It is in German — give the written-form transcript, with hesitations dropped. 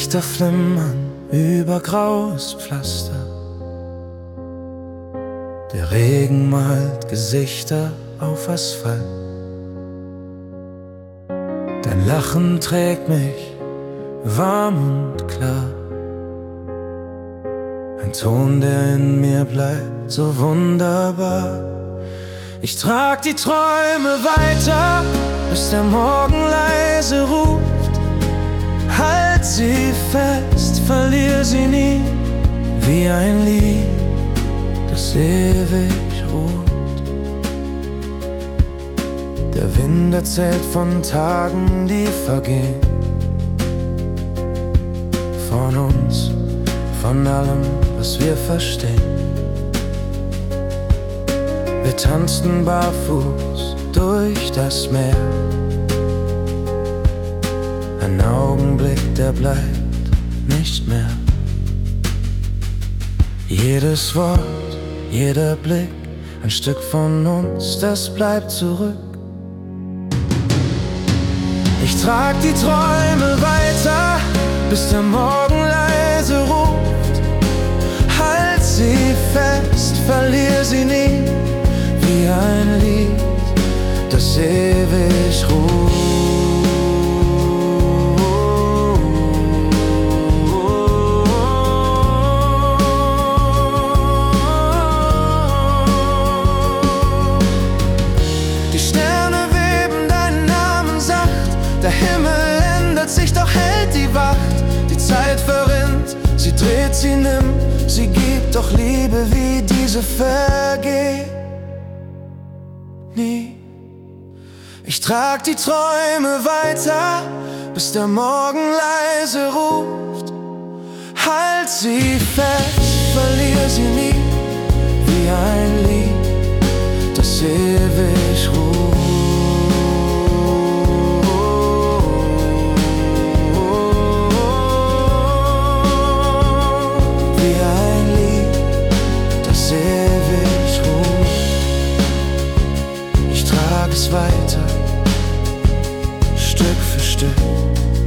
Lichter flimmern über graues Pflaster. Der Regen malt Gesichter auf Asphalt. Dein Lachen trägt mich warm und klar. Ein Ton, der in mir bleibt, so wunderbar. Ich trag die Träume weiter, bis der Morgen leise ruft. Halt sie fest, verlier sie nie, wie ein Lied, das ewig ruht. Der Wind erzählt von Tagen, die vergehen, von uns, von allem, was wir verstehen. Wir tanzten barfuß durch das Meer. Ein Augenblick, der bleibt nicht mehr. Jedes Wort, jeder Blick, ein Stück von uns, das bleibt zurück. Ich trag die Träume weiter, bis der Morgen leise ruft. Halt sie fest, verlier sie nie, wie ein Lied, das ewig ruht. Die Sterne weben deinen Namen sacht, der Himmel ändert sich, doch hält die Wacht. Die Zeit verrinnt, sie dreht, sie nimmt, sie gibt, doch Liebe wie diese vergeht nie. Ich trag die Träume weiter, bis der Morgen leise ruft. Halt sie fest, verlier sie nie, wie ein Lied, das ewig ruht. Wie ein Lied, das ewig ruht. Ich trag es weiter, Stück für Stück.